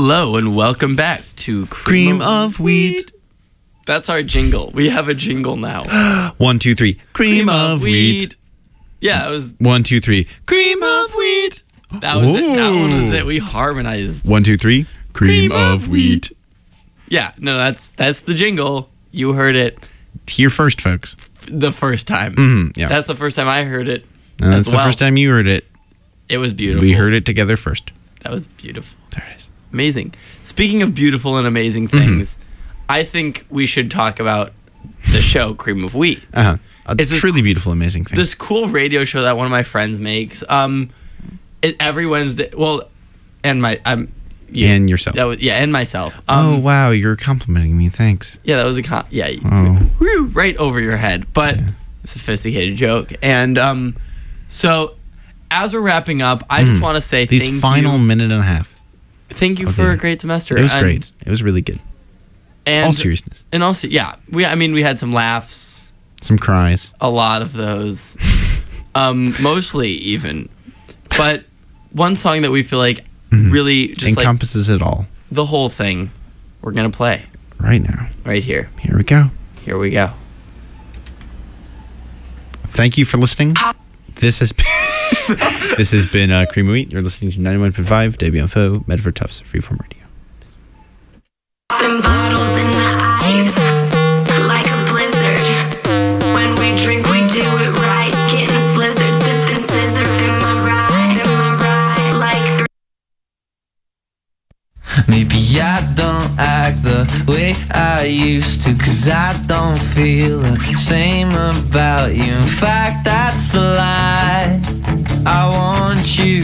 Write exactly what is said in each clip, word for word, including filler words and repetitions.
Hello and welcome back to Cream, Cream of Wheat. That's our jingle. We have a jingle now. One, two, three. Cream, of wheat. Yeah, it was. One, two, three. Cream of wheat. That was it. That one was Ooh. it. We harmonized. One, two, three. Cream, Cream of of wheat. Yeah, no, that's that's the jingle. You heard it Here first, folks. the first time. Mhm, yeah. That's the first time I heard it. And that's as the well. first time you heard it. It was beautiful. We heard it together first. That was beautiful. There it is. Amazing. Speaking of beautiful and amazing Mm-hmm. things, I think we should talk about the show Cream of Wheat. Uh-huh. A It's a- truly beautiful, amazing thing. This cool radio show that one of my friends makes. Um, it, every Wednesday. Well, and my I'm. Yeah, And yourself. That was, yeah, and myself. oh, Um, wow. You're complimenting me. Thanks. Yeah, that was a con- yeah. it's Oh. whew, right over your head, but sophisticated joke. And um, so as we're wrapping up, I just want to say Mm. These thank final you. minute and a half. Thank you of for the- a great semester. It was And- great. It was really good. And All seriousness. And also, yeah, we. I mean, we had some laughs. Some cries. A lot of those, um, mostly even. But one song that we feel like really just like Encompasses it all. the whole thing, we're gonna play Right now. right here. Here we go. Here we go. Thank you for listening. This has been, this has been uh, Cream of Wheat. You're listening to ninety-one point five W F O, Medford Tufts, Freeform Radio. Popping bottles in the ice, like a blizzard. When we drink, we do it right. Getting slizzard, sipping scissor. Am I right? Am I right? Like three. Maybe I don't act the way I used to, 'cause I don't feel the same about you. In fact, that's a lie. I want you.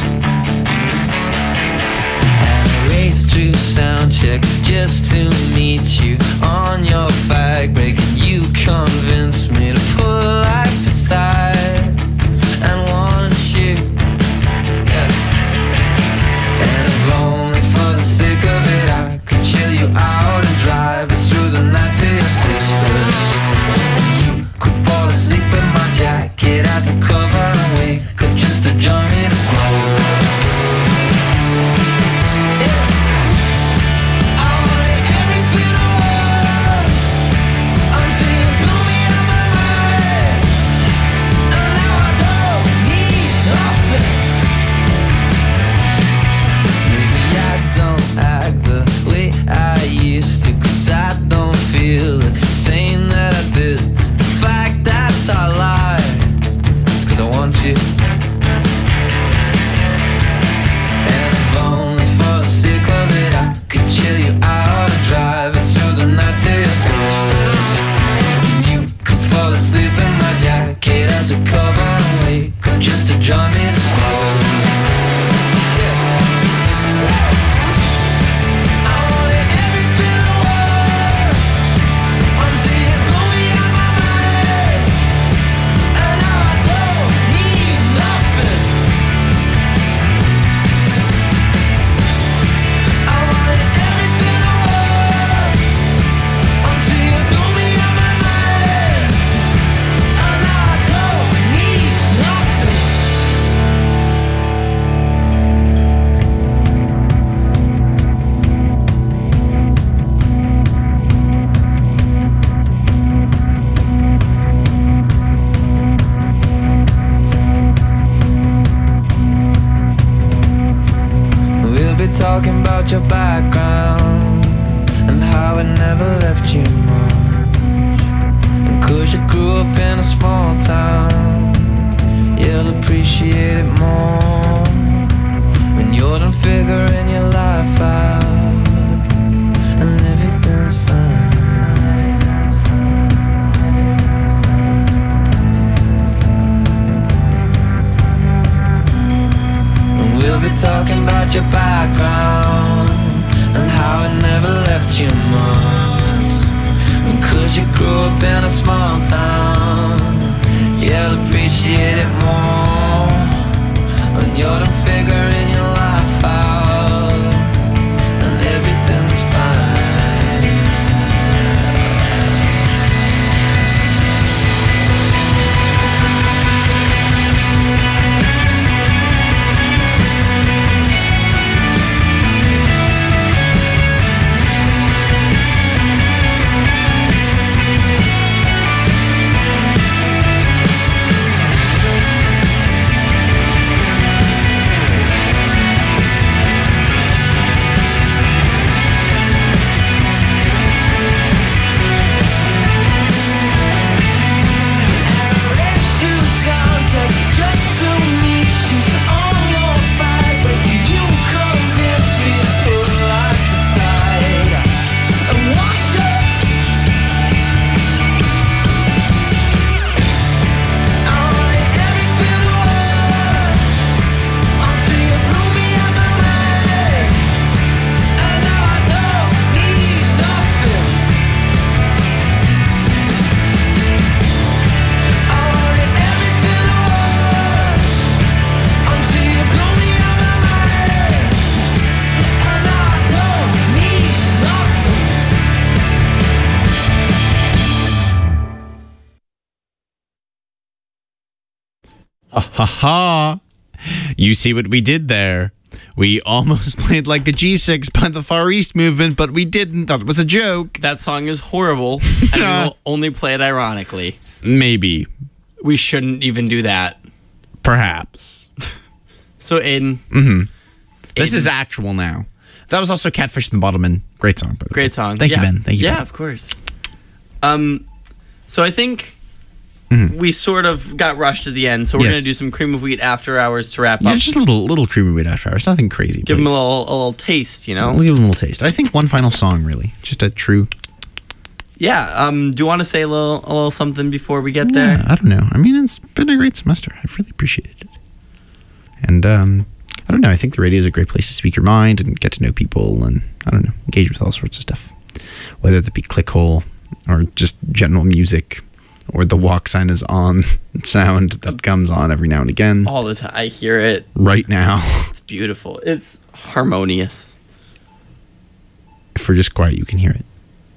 And I raced through sound check just to meet you on your fag break. And you convinced me to put life aside and want you. Yeah. And if only for the sake of it, I could chill you out and drive us through the night to your sisters. You could fall asleep in my jacket as a cover and wake up just to join me to smoke. Yeah. I wanted everything I was until you blew me out of my mind. And now I don't need nothing. Maybe I don't act the way I used to, 'cause I don't feel the same that I did. The fact that's I lie, it's 'cause I want you. And if only for the sake of it, I could chill you out and drive us through the night to your sisters. And you could fall asleep in my jacket as a cover and wake up just to join me to smoke. I wanted everything I was until you blew me out my mind. And now I don't need nothing. I wanted everything I was until you blew me out my mind. And now I don't need nothing. We'll be talking about your background and how it never left you much. And 'cause you grew up in a small town, you'll appreciate it more when you're done figuring your life out and everything's fine. And we'll be talking about your background and how it never left you much. And 'cause you grew up in a small town, you'll appreciate it more when you're done figuring your life out and everything's fine. Ha ha. You see what we did there? We almost played like the G six by the Far East Movement, but we didn't. That was a joke. That song is horrible, and we will only play it ironically. Maybe. We shouldn't even do that. Perhaps. So, Aiden. Mm-hmm. This Aiden. is actual now. That was also Catfish and the Bottlemen. Great song, by the way. Great song. Thank Yeah. you, Ben. Thank you, Yeah, Ben. of course. Um, so I think Mhm. we sort of got rushed at the end, so we're Yes. going to do some cream of wheat after hours to wrap Yeah, up. just a little, little creamy wheat after hours. Nothing crazy. Give them a please. little, a little taste, you know? We'll give them a little taste. I think one final song, really. Just a true. Yeah. Um, do you want to say a little, a little something before we get there? Yeah, I don't know. I mean, it's been a great semester. I've really appreciated it. And um, I don't know. I think the radio is a great place to speak your mind and get to know people and, I don't know, engage with all sorts of stuff. Whether that be Clickhole or just general music or the walk sign is on sound that comes on every now and again. All the time. I hear it. Right now. It's beautiful. It's harmonious. If we're just quiet, you can hear it.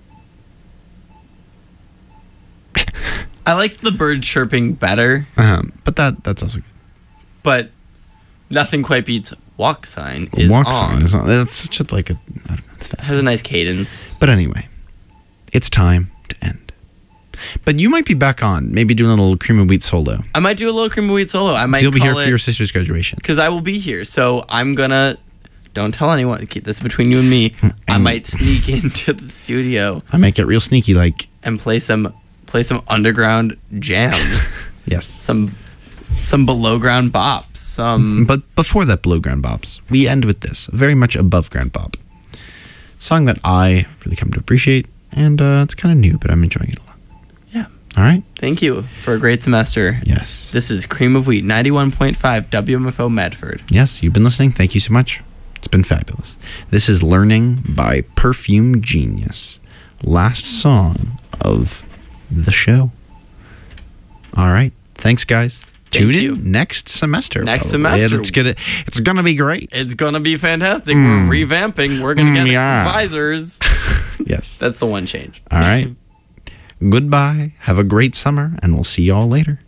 I like the bird chirping better, Um, but that that's also good. but nothing quite beats walk sign is walk on. sign is on. That's such a, like a, I don't know, it's fast. Has a nice cadence. But anyway, it's time to end. But you might be back on, maybe doing a little cream of wheat solo. I might do a little cream of wheat solo. I might So you'll be here call for it- your sister's graduation. because I will be here. So I'm gonna. Don't tell anyone. Keep this between you and me. I Mm. might sneak into the studio I might get real sneaky, like and play some play some underground jams. yes. some some below ground bops. Some But before that below ground bops, we end with this, a very much above ground bop. Song that I really come to appreciate, and uh, it's kind of new, but I'm enjoying it a lot. yeah. All right? Thank you for a great semester. Yes. This is Cream of Wheat, ninety-one point five W M F O Medford. Yes, you've been listening. Thank you so much. It's been fabulous. This is Learning by Perfume Genius. Last song of the show. All right. Thanks, guys. Thank Tune you. in next semester. Next probably. semester. It's gonna, it's gonna be great. It's gonna be fantastic. Mm. We're revamping. We're gonna Mm, get yeah. visors. Yes. That's the one change. All right. Goodbye. Have a great summer, and we'll see you all later.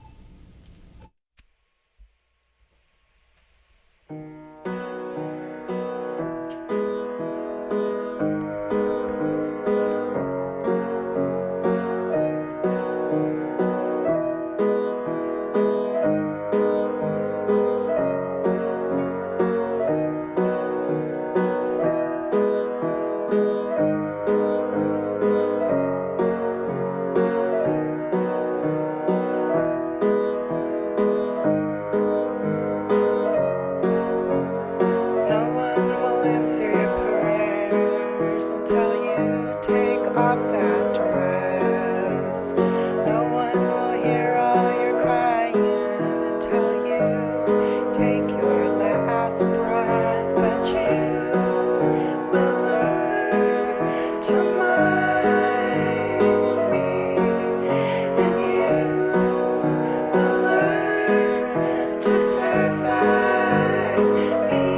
No one will answer your prayers until you take off that dress. No one will hear all your crying until you take your last breath. But you will learn to mind me, and you will learn to survive me.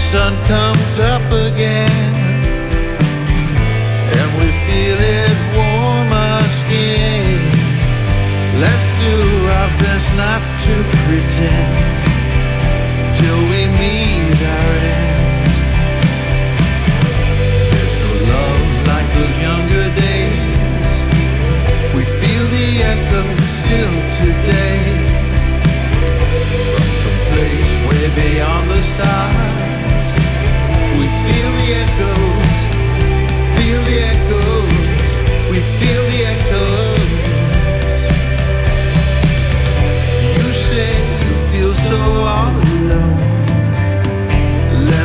sun comes up again, and we feel it warm our skin. Let's do our best not to pretend till we meet our end. There's no love like those younger days. We feel the echo still today, from some place way beyond the stars. We feel the echoes, feel the echoes, we feel the echoes. You say you feel so all alone.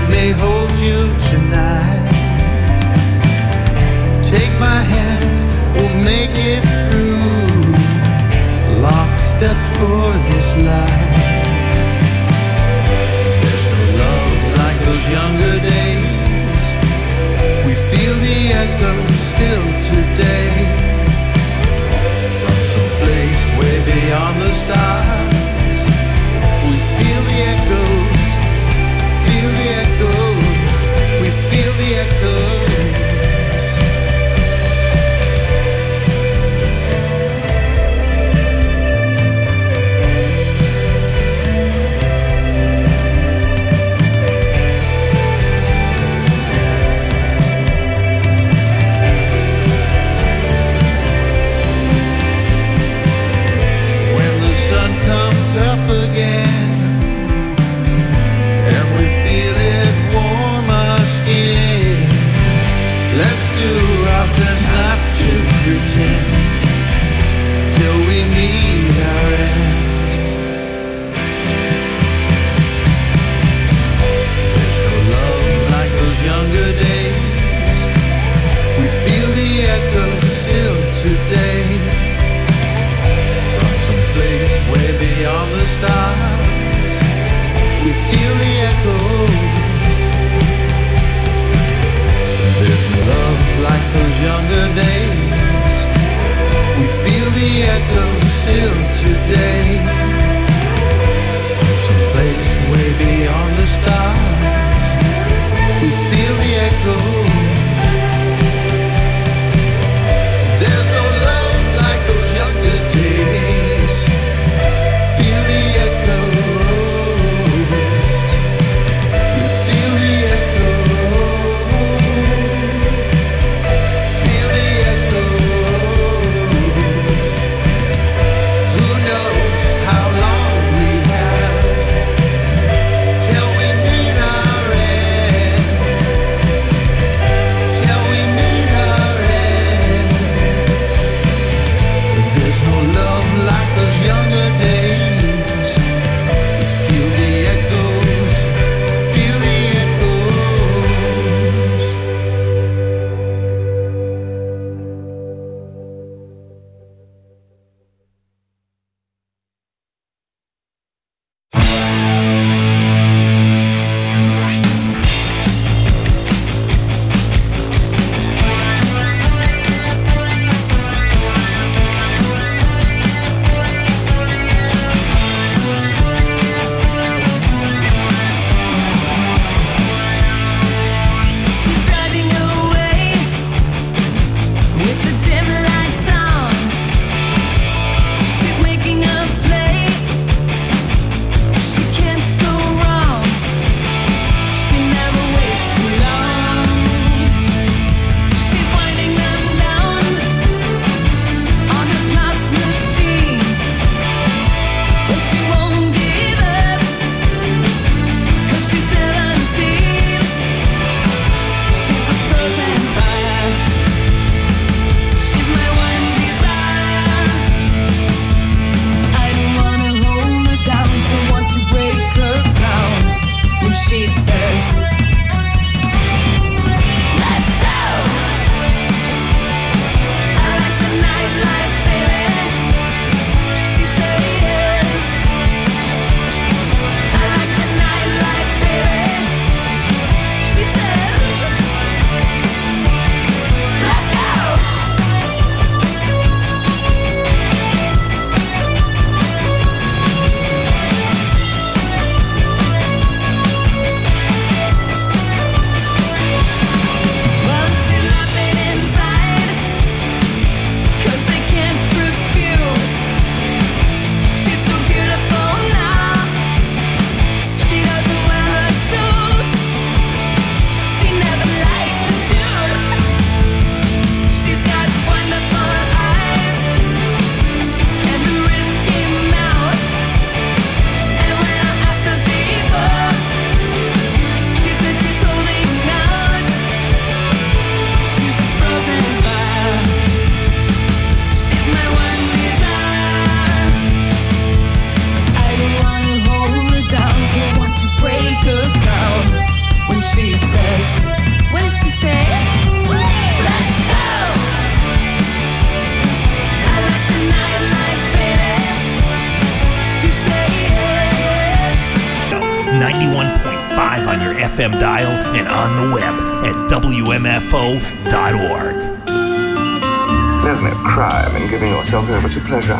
live on your F M dial and on the web at W M F O dot org. There's no crime in giving yourself over to pleasure.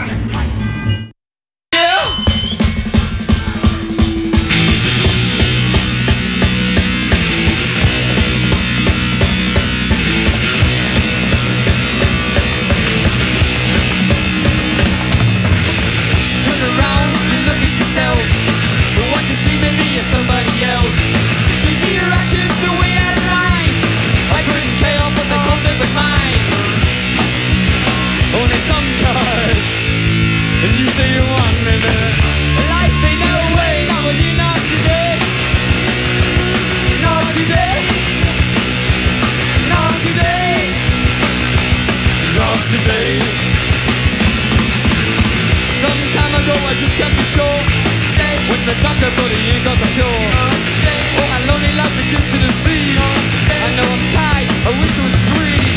The doctor, but he ain't got the cure. Oh, my lonely life begins to deceive. I know I'm tired, I wish I was free.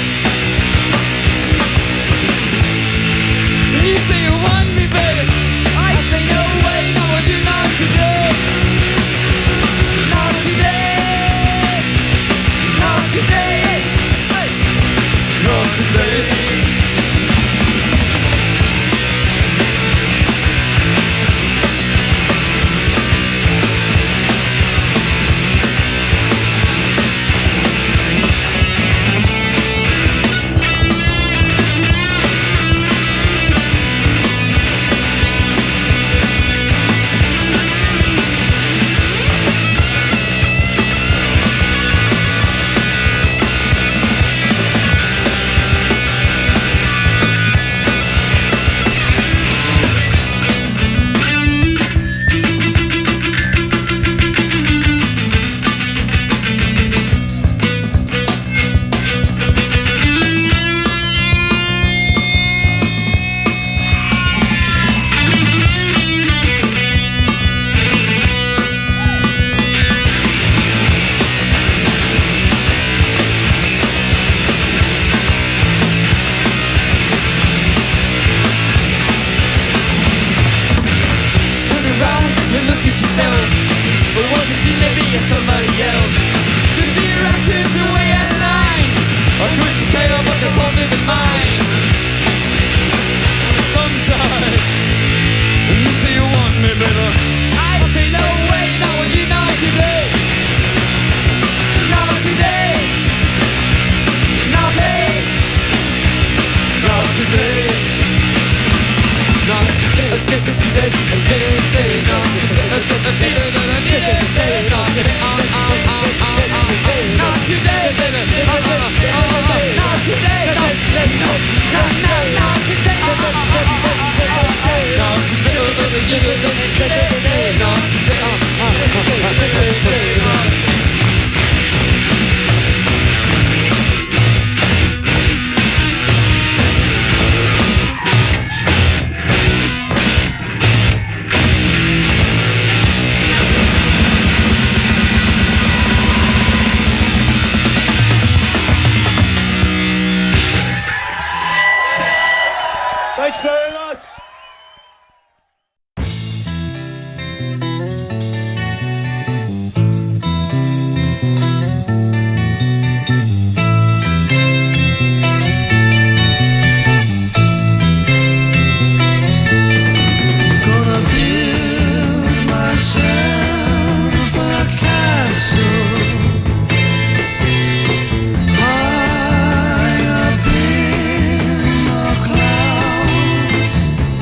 And you say you want me, baby. I say no way, no, I do not today. Not today. Not today. Hey. Not today. Thanks very much. Gonna build myself a castle high up in the clouds.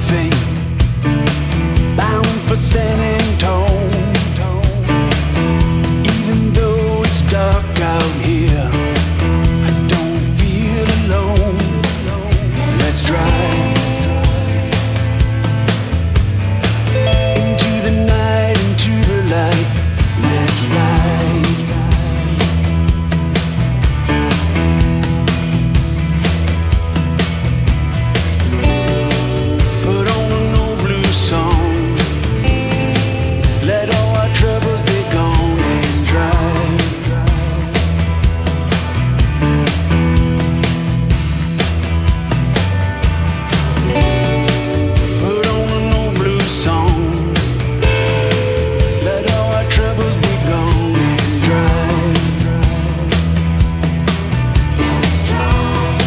nothing, bound for San Antone. Even though it's dark out here, I don't feel alone. Let's drive into the night, into the light. Let's ride. Put on an old blue song. Let all our troubles be gone and drive. Put on an old blue song. Let all our troubles be gone and drive. Let's drive.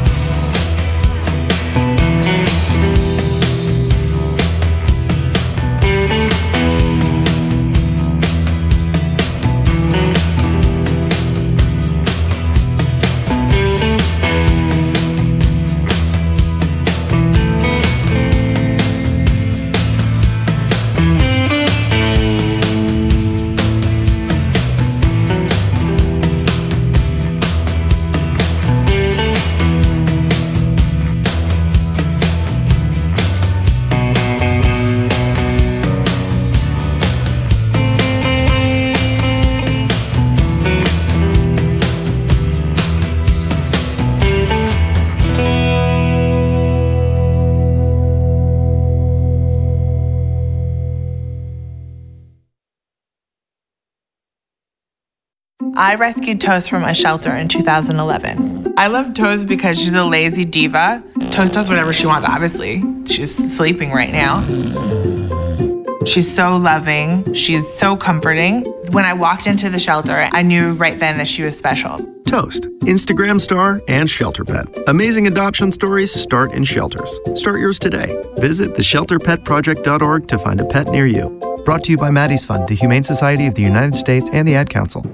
I rescued Toast from a shelter in two thousand eleven. I love Toast because she's a lazy diva. Toast does whatever she wants, obviously. She's sleeping right now. She's so loving. She's so comforting. When I walked into the shelter, I knew right then that she was special. Toast, Instagram star and shelter pet. Amazing adoption stories start in shelters. Start yours today. Visit the shelter pet project dot org to find a pet near you. Brought to you by Maddie's Fund, the Humane Society of the United States, and the Ad Council.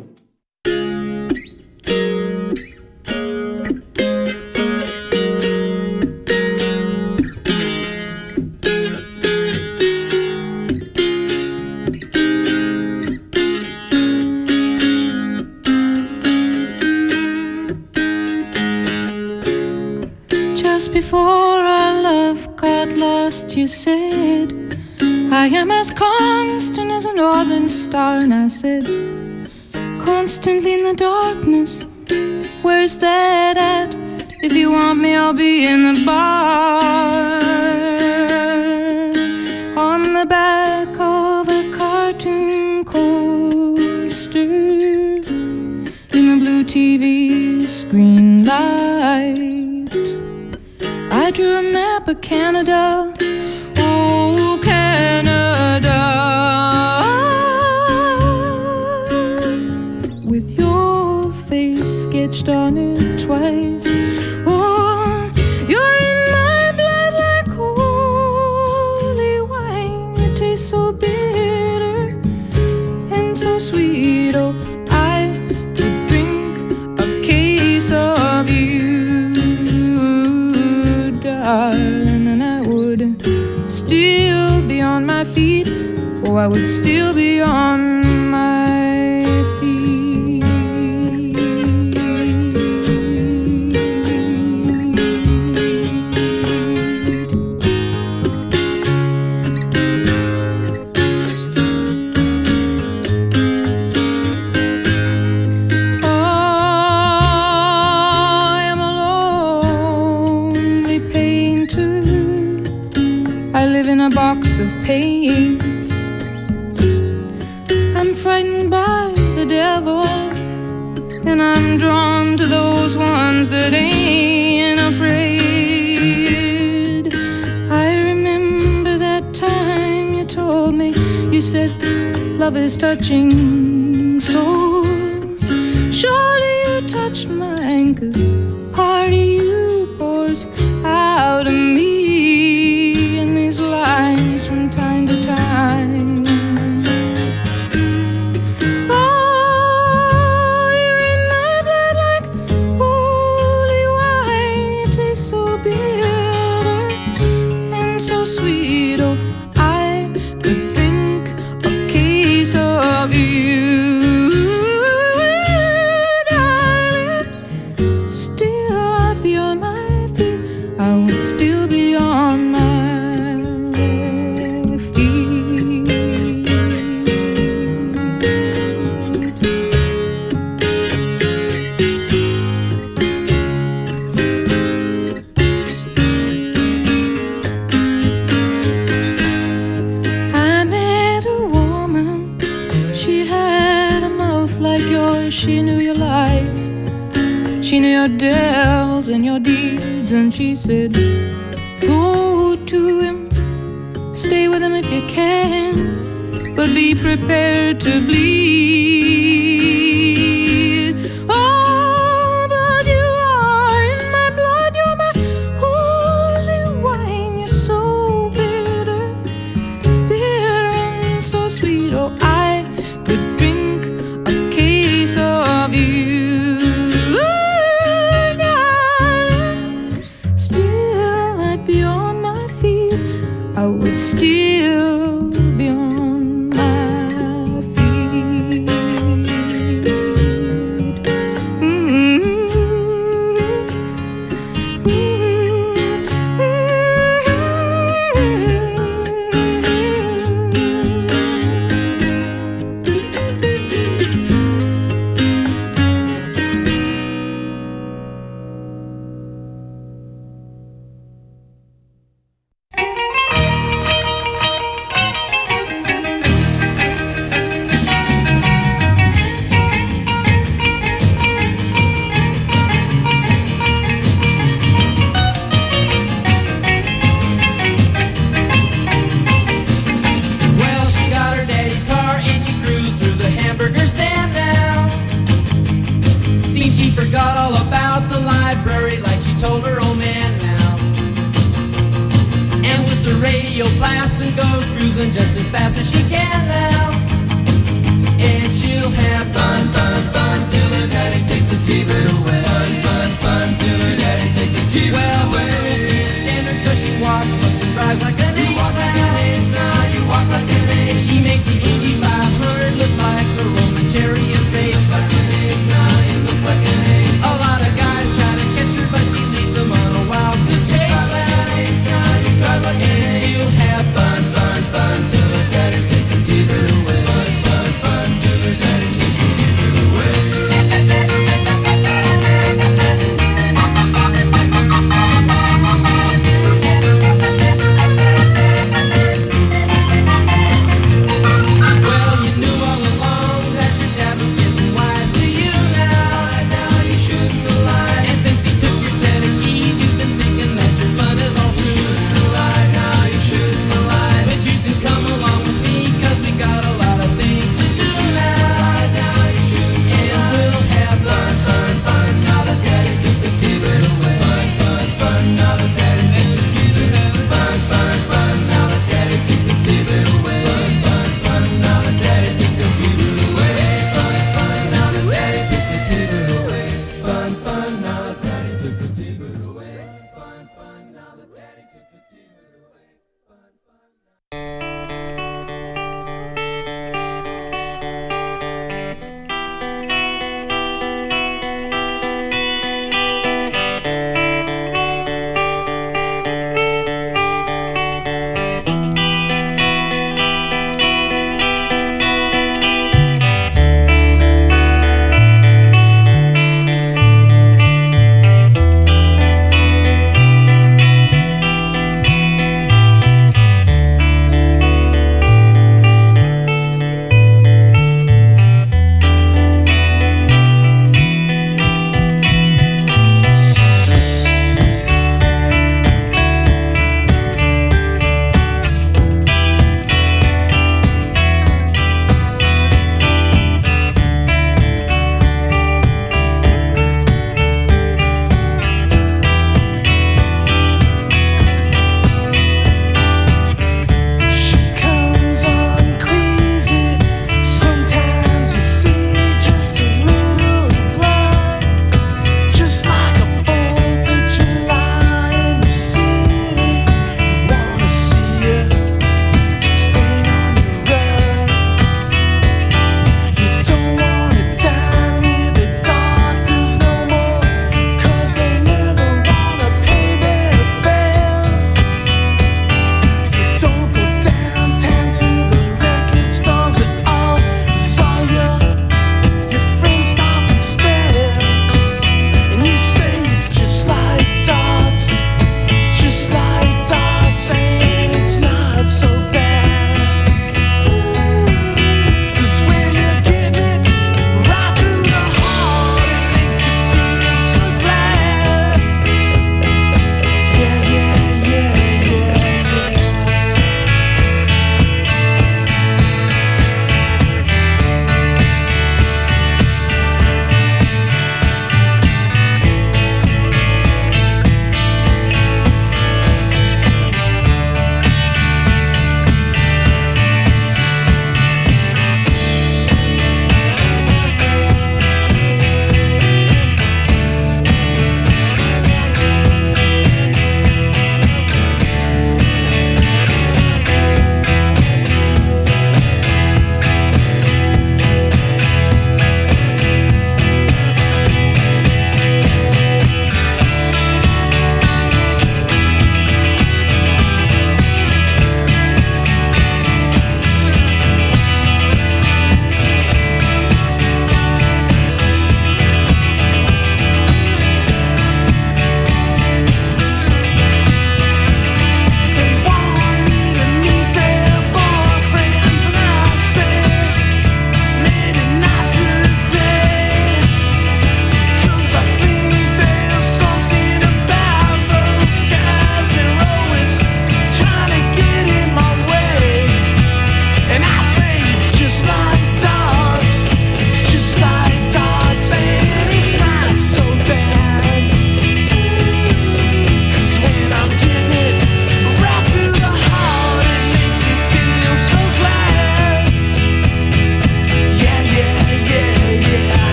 Just before our love got lost, you said, I am as constant as a northern star. And I said, constantly in the darkness, where's that at? If you want me, I'll be in the bar. On the back of a cartoon coaster, in the blue T V screen light, I drew a map of Canada. Oh, Canada, with your face sketched on it twice. Oh, you're in my blood like holy wine. It tastes so bitter and so sweet. Oh, I could drink a case of you, darling, and I would still be on my feet. Oh, I would still be on my feet. Oh, I am a lonely painter. I live in a box of paints. I'm frightened by the devil, and I'm drawn to those ones that ain't afraid. I remember that time you told me, you said, love is touching souls. Surely you touched mine, 'cause part of you pours out of me in these lines from time to time. Oh, you're in my blood like holy wine. It tastes so bitter and so sweet. sweet. Oh, I could drink a case of you, darling. Still I'd be on my feet. I would still be on my she knew your life, she knew your devils and your deeds, and she said, go to him, stay with him if you can, but be prepared to bleed. Oh, but you are in my blood, you're my holy wine, you're so bitter, bitter and so sweet. Oh, I could drink of you, darling. Still I'd be on my feet. I would still be on my feet. Mm-hmm.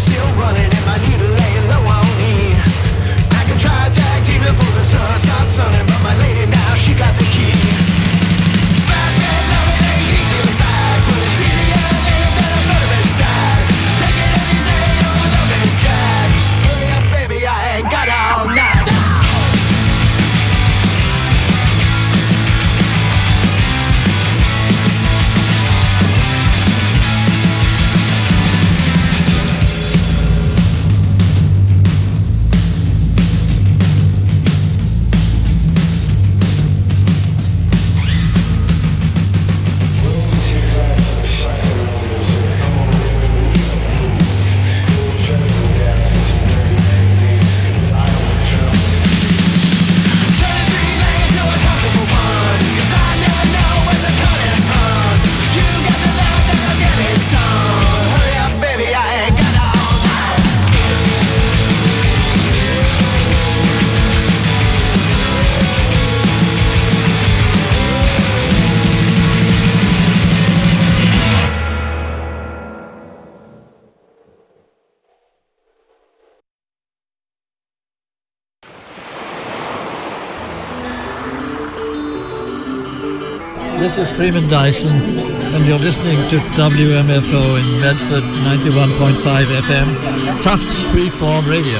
still running and my needle laying low on me. I can try a tag team before the sun starts sunning, but my lady now, she got the key. Fat man loving ain't easy to find, but it's easier later than a verb inside. Take it any day, you're a loving drag. Yeah, baby, I ain't got all night. This is Freeman Dyson, and you're listening to W M F O in Medford, ninety-one point five F M, Tufts Freeform Radio.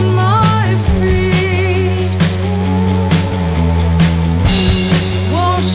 Wash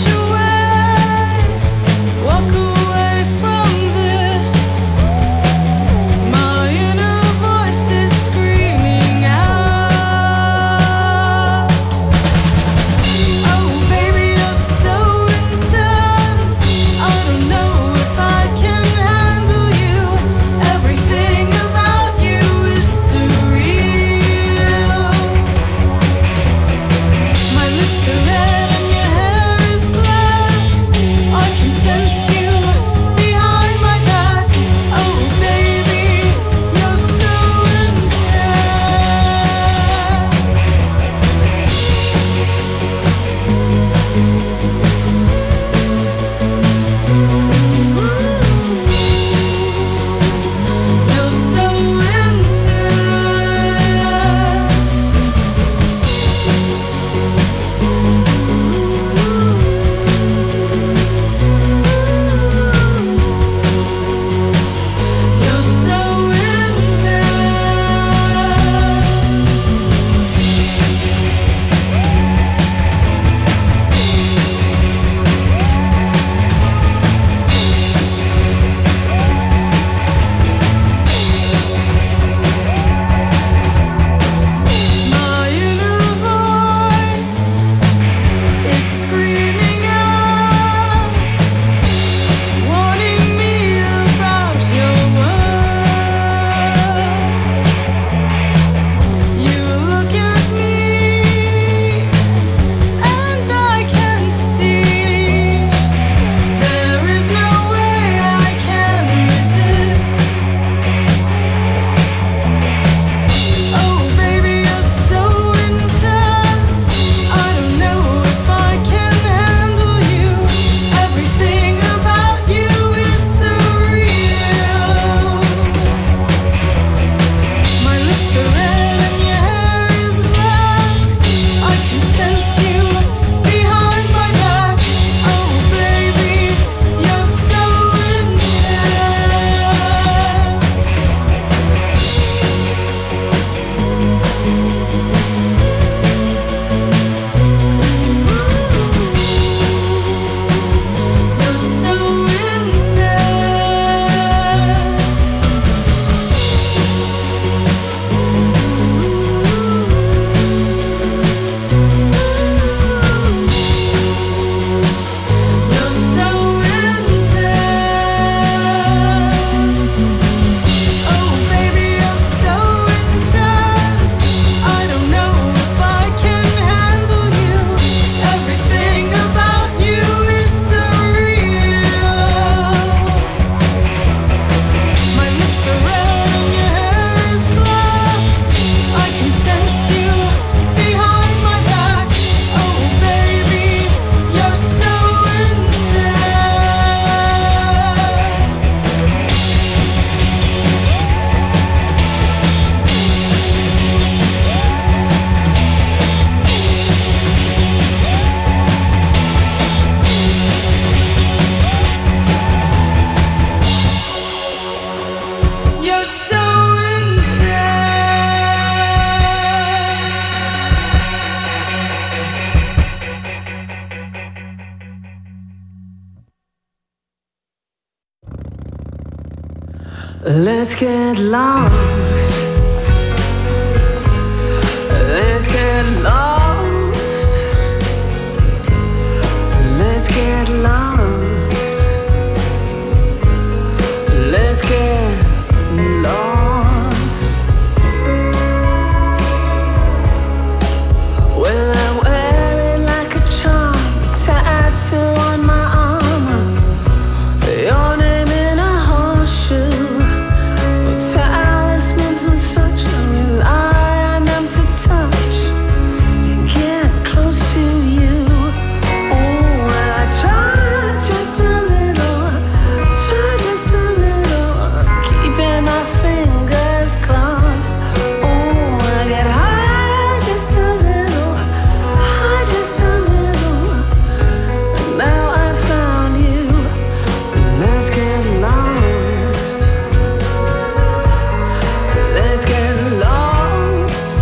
Let's get lost. Let's get lost. Let's get lost. Let's get lost. Well, I wear it like a charm, tattoo on my arm. Your name in a horseshoe. Talismans and such, I rely on them to touch and get close to you. Oh, I try just a little, try just a little, keeping my fingers crossed. Oh, I get high just a little, high just a little. And now I found you. Let's get lost. Let's get lost.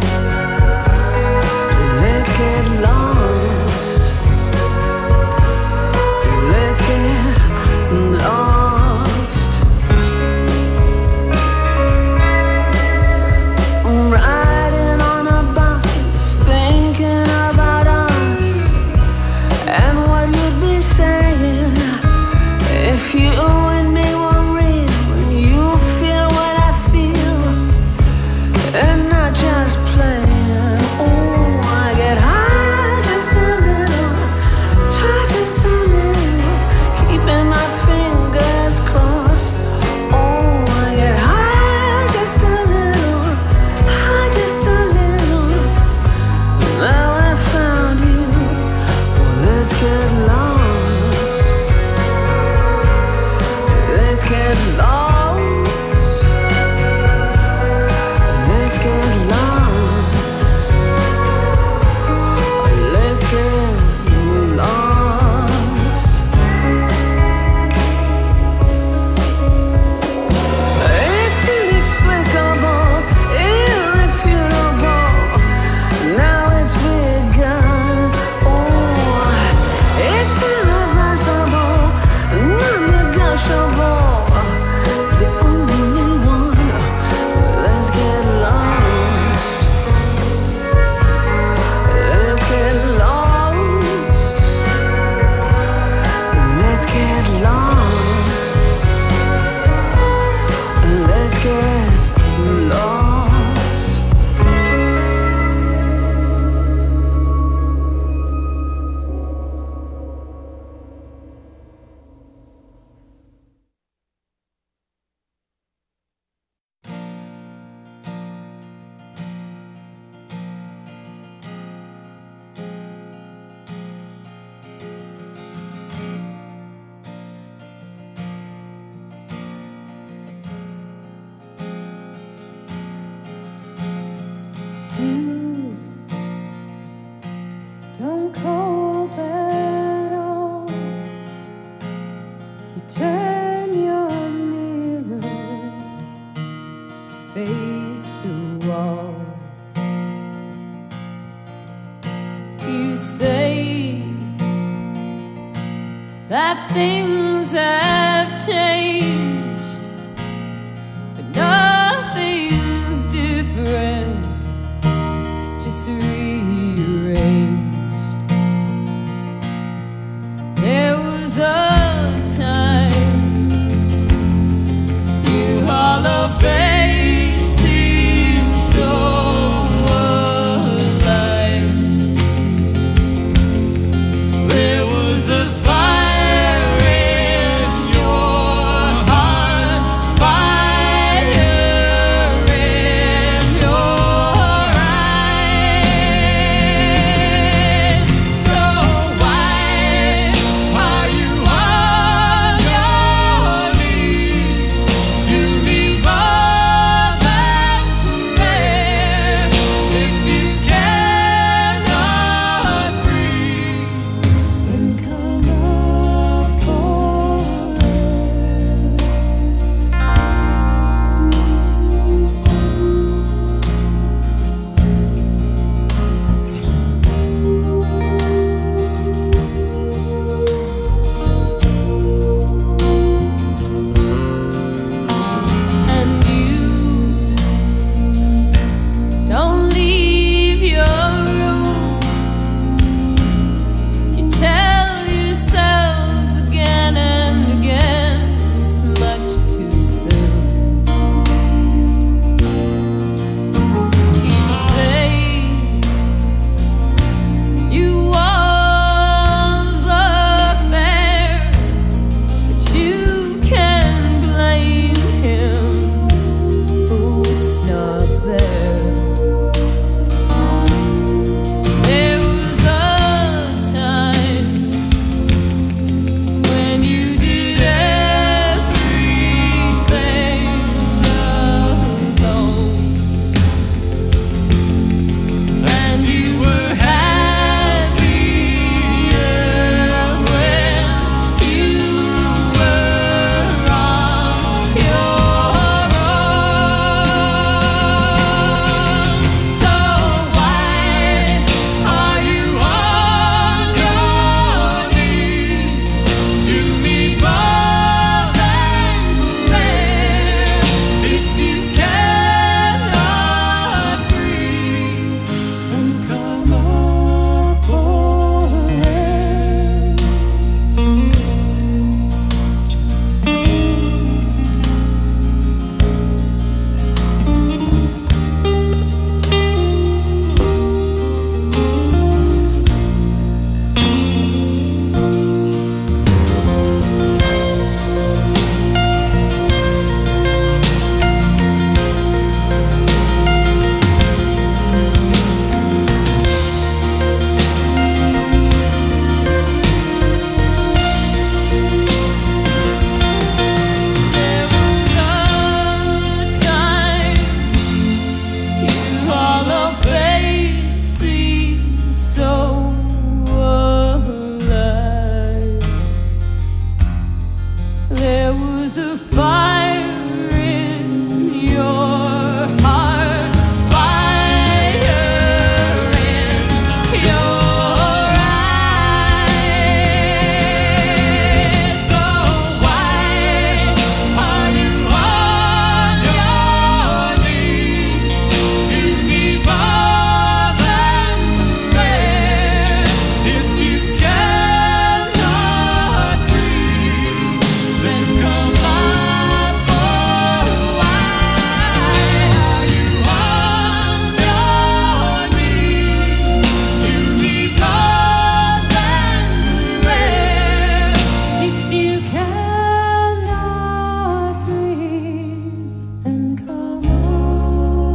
Let's get lost. Let's get lost. I'm riding on a bus, just thinking about us and what you'd be saying if you and me were real. And you feel what I feel and not just playing. Oh, I get high just a little, try just a little, keeping my fingers crossed. Oh, I get high just a little, high just a little. Now I found you. Well, let's get lost. Let's get lost. Let's get lost. Let's get lost. It's inexplicable, irrefutable. Now it's begun. Oh, it's irreversible, non-negotiable. The only one. Let's get lost. Let's get lost. Let's get lost. Let's get lost. You don't cope at all. You turn your mirror to face the wall. You say that things have changed, but nothing's different, just rearranged. There was a time you hollow faced